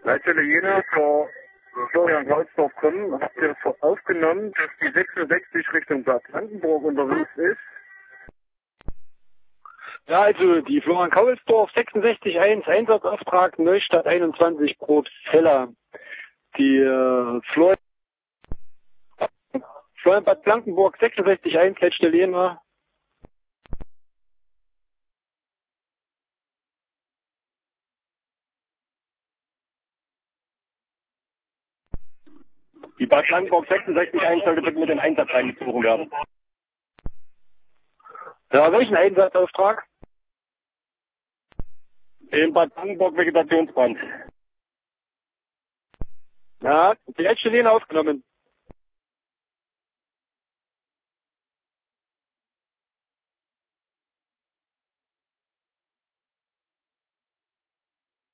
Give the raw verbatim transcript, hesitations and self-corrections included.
Leitstelle Jena vor Florian Kaulsdorf kommen. Habt ihr aufgenommen, dass die sechsundsechzig Richtung Bad Blankenburg unterwegs ist? Ja, also die Florian Kaulsdorf sechsundsechzig eins, Einsatzauftrag Neustadt einundzwanzig Brotfeller. Die äh, Florian, Florian Bad Blankenburg sechsundsechzig eins, Leitstelle Jena. Die Bad Blankenburg sechsundsechzig eins sollte bitte mit dem Einsatz eingezogen werden. Ja, welchen Einsatzauftrag? Im Bad Blankenburg Vegetationsbrand. Ja, die Leitstelle Jena aufgenommen.